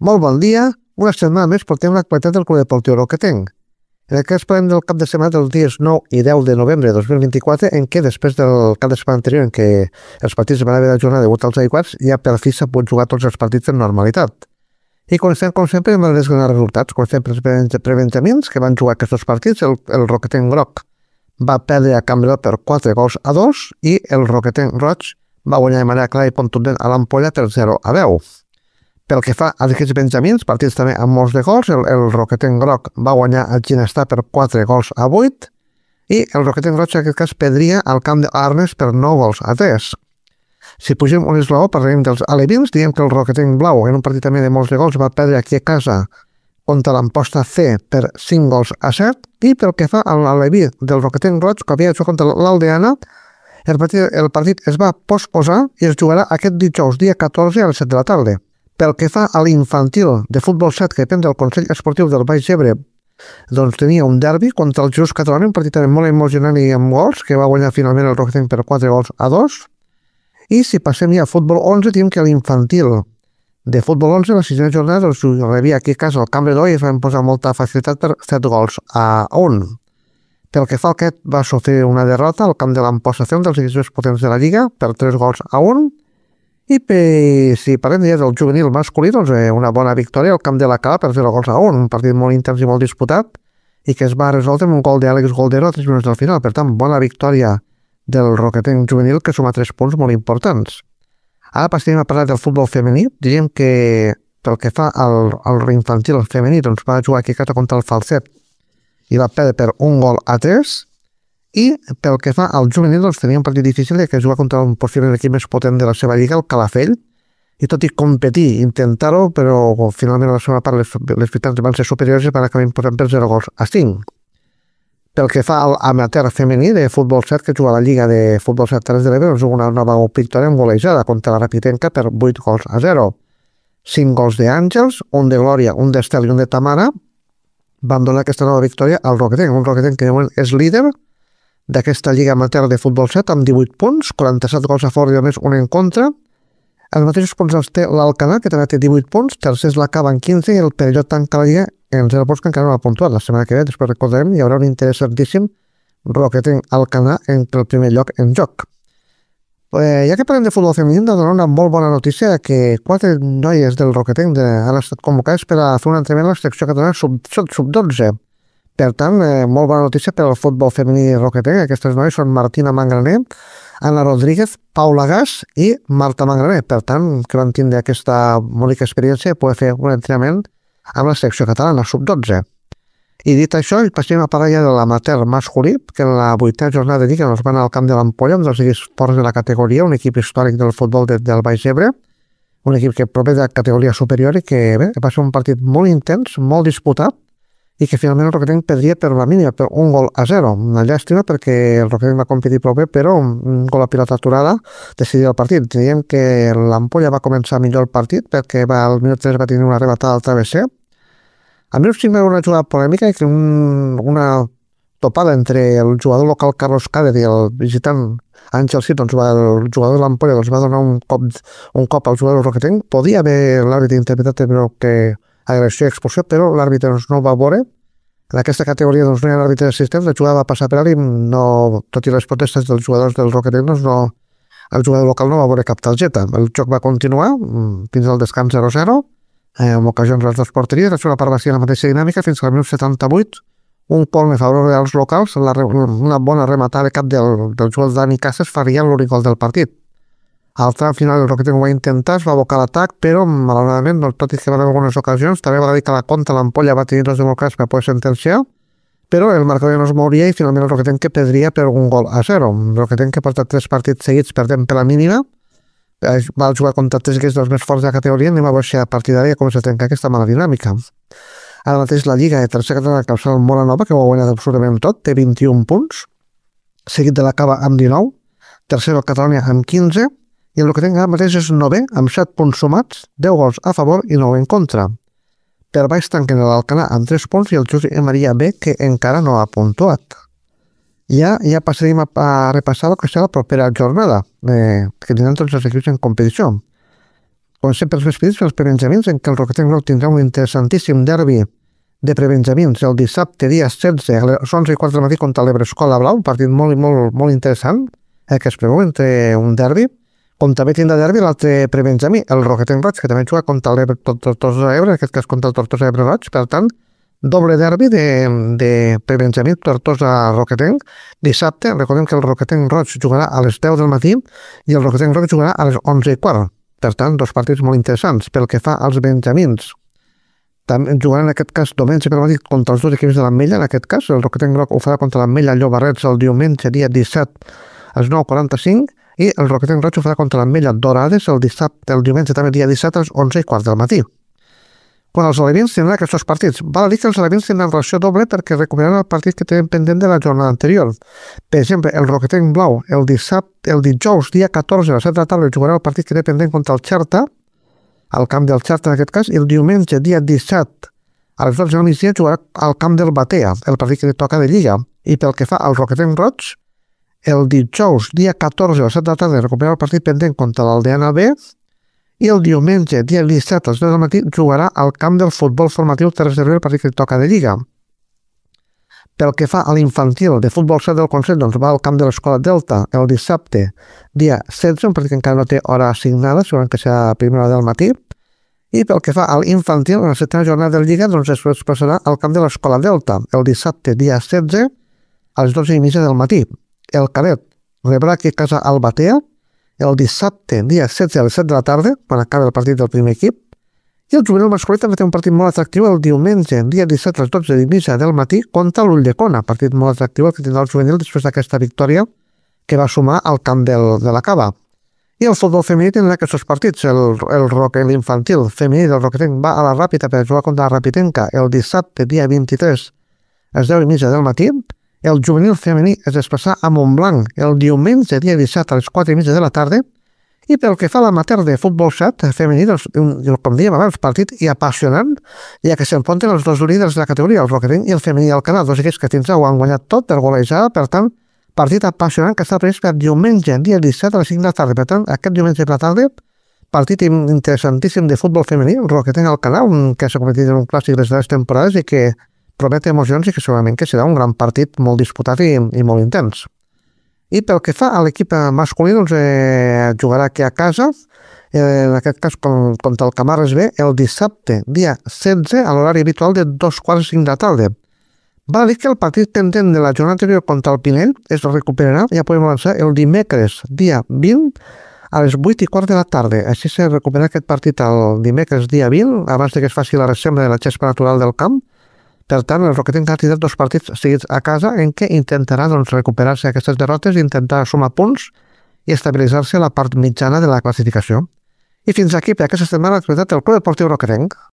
Molt bon dia. Una setmana més portem l'actualitat del Club Deportiu Roquetenc. En aquest parlem del cap de setmana dels dies 9 i 10 de novembre de 2024, en què després del cap de setmana anterior en què els partits van haver d'ajornar degut als aiguats, ja per fi s'ha pogut jugar tots els partits en normalitat. I comencem, com sempre, amb els resultats. Comencem per els prebenjamins que van jugar aquests partits. El Roquetenc groc va perdre a Campbell per 4-2 i el Roquetenc roig va guanyar de manera clara i contundent a l'Ampolla per 0-10. Pel que fa a aquests benjamins, partits també amb molts de gols, el Roquetenc groc va guanyar el Ginestar per 4-8 i el Roquetenc roig en aquest cas perdria al camp d'Arnes per 9-3. Si pugem un esglaó, parlem dels alevins, diem que el Roquetenc blau, en un partit també de molts de gols, va perdre aquí a casa contra l'Amposta C per 5-7, i pel que fa a l'aleví del Roquetenc roig, que havia jugat contra l'Aldeana, el partit es va posposar i es jugarà aquest dijous, dia 14 a les 7 de la tarda. Pel que fa a l'infantil de futbol 7 que depèn del Consell Esportiu del Baix Ebre, doncs tenia un derbi contra el Just Català, un partit molt emocionant i amb gols, que va guanyar finalment el Roquetenc per 4-2. I si passem ja a futbol 11, diem que l'infantil de futbol 11, la sisena jornada, doncs rebia aquí a casa el Camp de Doi i es van posar molta facilitat per 7-1. Pel que fa al aquest, va sofrir una derrota al camp de l'Amposta C, un dels equips més potents de la Lliga, per 3-1. I si parlem ja del juvenil masculí, doncs una bona victòria al camp de la Cala per 0-1, un partit molt intens i molt disputat i que es va resoldre amb un gol d'Àlex Goldero a 3 minuts del final. Per tant, bona victòria del Roquetenc juvenil que suma 3 punts molt importants. Ara passem a parlar del futbol femení. Diríem que pel que fa al infantil femení, doncs va jugar aquí a casa contra el Falset i va perdre per 1-3. I pel que fa al juvenil, doncs tenia un partit difícil que es juga contra un possible equip més potent de la seva lliga, el Calafell, i tot i competir, intentar-ho, però finalment a la segona part les visitants van ser superiors i van acabar imposant per 0-5. Pel que fa al amateur femení de futbol 7, que juga a la Lliga de Futbol 7 Terres de l'Ebre, doncs una nova victòria amb golejada contra la Rapitenca per 8-0. 5 gols d'Àngels, un de Glòria, un d'Estel i un de Tamara van donar aquesta nova victòria al Roquetenc, un Roquetenc que de moment és líder d'aquesta Lliga Amateur de Futbol 7 amb 18 punts, 47 gols a favor i només un en contra. Els mateixos punts els té l'Alcanar, que també té 18 punts, tercers la Cava en 15 i el Perelló tanca la Lliga en 0 punts que encara no ha puntuat. La setmana que ve, després recordarem, hi haurà un interessantíssim Roquetenc Alcanar entre el primer lloc en joc. Ja que parlem de futbol femení, hem de donar una molt bona notícia que 4 noies del Roquetenc han estat convocades per a fer un entrenament a la selecció catalana sub-12. Per tant, molt bona notícia per al futbol femení roquetenc. Aquestes noies són Martina Mangraner, Anna Rodríguez, Paula Gas i Marta Mangraner. Per tant, que van tindre aquesta bonica experiència de poder fer un entrenament amb la selecció catalana sub-12. I dit això, passem a parlar ja de l'amateur masculí, que en la 8a jornada de Lliga ens van al camp de l'Ampolla, un dels equips forts de la categoria, un equip històric del futbol del Baix Ebre, un equip que prové de la categoria superior i que va ser un partit molt intens, molt disputat, i que finalment el Roquetenc perdria per la mínima, per 1-0. Una llàstima perquè el Roquetenc va competir prou bé, però un gol a pilota aturada decidia el partit. Diem que l'Ampolla va començar millor el partit perquè al minut 3 va tenir una rematada al travesser. Al minut 5 va haver una jugada polèmica i una topada entre el jugador local Carlos Cader i el visitant Àngel Cid, doncs el jugador de l'Ampolla va donar un cop al jugador del Roquetenc. Podia haver l'àrbitre interpretat però que agressió i expulsió, però l'àrbitre no ho va veure. En aquesta categoria no hi ha l'àrbitre assistent, la jugada va passar per ell, tot i les protestes dels jugadors del Roquetenc, el jugador local no va veure cap targeta. El joc va continuar fins al descans 0-0, amb ocasions les dues porteries. La segona part va ser la mateixa dinàmica fins al minut 78, un córner a favor dels locals, una bona rematada de cap del jugador Dani Casas faria l'únic gol del partit. Al tram final el Roquetenc ho va intentar, es va abocar l'atac, però malauradament, tot i que va haver algunes ocasions, també va dir que la contra l'Ampolla va tenir 2 democràcies per poder sentenciar, però el marcador no es mouria i finalment el Roquetenc que perdria per 1-0. El Roquetenc que porta 3 partits seguits perdent per la mínima, va jugar contra 3 equips dels més forts de la categoria i anem a veure si a partir d'ara com se trenca aquesta mala dinàmica. Ara mateix la Lliga de tercera catalana calçada el Mora Nova, que ho ha guanyat absolutament tot, té 21 punts, seguit de la Cava amb 19, tercer el Catalunya amb 15, i el Roquetenc ara mateix és 9è, amb 7 punts sumats, 10 gols a favor i 9 en contra. Per baix tanquen l'Alcanar amb 3 punts i el Josep Maria B, que encara no ha puntuat. Ja passarem a repassar el que serà la propera jornada, que tindran tots els equips en competició. Comencem pels més petits, pels prebenjamins, en què el Roquetenc Roc tindrà un interessantíssim derbi de prebenjamins el dissabte, dia 16, a les 11:15 del matí contra l'Ebrescola Blau, un partit molt interessant, que es preveu entre un derbi, com també tindrà derbi l'altre prebenjamí, el Roquetenc Roig, que també juga contra el Tortosa Ebre, en aquest cas contra el Tortosa Ebre Roig, per tant, doble derbi de prebenjamí Tortosa-Roquetenc. Dissabte, recordem que el Roquetenc Roig jugarà a les 10 del matí i el Roquetenc Roig jugarà a les 11:15. Per tant, dos partits molt interessants. Pel que fa als benjamins, també jugaran en aquest cas diumenge per matí contra els dos equips de l'Ametlla. En aquest cas, el Roquetenc Roc ho farà contra l'Ametlla Llobarrets el diumenge, dia 17, a les 9:45, i el Roquetenc Roig ho farà contra l'Ametlla Dorades el diumenge, també dia 17, a les 11:15 del matí. Quan els alevins tindran aquests dos partits, val a dir que els alevins tindran ració doble perquè recuperaran el partit que tenen pendent de la jornada anterior. Per exemple, el Roquetenc Blau el dijous, dia 14, a les 7 de la tarda, jugarà el partit que té pendent contra el Xerta, al camp del Xerta en aquest cas, i el diumenge, dia 17, a les 12 del migdia, jugarà al camp del Batea, el partit que li toca de Lliga. I pel que fa al Roquetenc Roig, el dijous, dia 14, a les 7 de la tarda, recuperarà el partit pendent contra l'Aldeana B, i el diumenge, dia 17, a les 10 del matí, jugarà al camp del futbol formatiu Terres de Riu, el partit que li toca de Lliga. Pel que fa a l'infantil de futbol 7 del Consell, doncs va al camp de l'Escola Delta el dissabte, dia 16, un partit que encara no té hora assignada, segurament que serà a primera hora del matí. I pel que fa a l'infantil, en la setena jornada de Lliga, doncs es passarà al camp de l'Escola Delta el dissabte, dia 16, a les 12:30 del matí. El cadet rebrà aquí a casa al Batea el dissabte, dia 16, a les 7 de la tarda, quan acabi el partit del primer equip. I el juvenil masculí també té un partit molt atractiu el diumenge, dia 17, a les 12:30 del matí, contra l'Ulldecona, partit molt atractiu que tindrà el juvenil després d'aquesta victòria que va sumar al camp de la Cava. I el futbol femení tindrà aquests partits. L'infantil femení del Roquetenc va a la Ràpita per jugar contra la Rapitenca el dissabte, dia 23, a les 10:30 del matí. El juvenil femení es desplaçarà a Montblanc el diumenge, dia 17, a les 4:30 de la tarda. I pel que fa a l'amateur de futbol 7 femení, doncs, com dèiem abans, partit i apassionant, ja que s'enfronten els dos líders de la categoria, el Roquetenc i el femení Alcanar, dos equips que fins ara ho han guanyat tot per golejada. Per tant, partit apassionant que està previst per diumenge, dia 17, a les 5 de la tarda. Per tant, aquest diumenge per la tarda, partit interessantíssim de futbol femení, el Roquetenc Alcanar, que s'ha convertit en un clàssic de les temporades i que promet emocions i que segurament que serà un gran partit molt disputat i molt intens. I pel que fa a l'equip masculí, doncs, jugarà aquí a casa, en aquest cas contra el Camarles B, el dissabte, dia 16, a l'horari habitual de 2:45 de la tarda. Va dir que el partit pendent de la jornada anterior contra el Pinell es recuperarà, ja podem avançar, el dimecres, dia 20, a les 8:15 de la tarda. Així se recuperarà aquest partit el dimecres, dia 20, abans que es faci la reserva de la gespa natural del camp. Per tant, el Roquetenc ha tindrà dos partits seguits a casa en què intentarà recuperar-se aquestes derrotes, intentar sumar punts i estabilitzar-se a la part mitjana de la classificació. I fins aquí per aquesta setmana l'actualitat del Club Esportiu Roquetenc.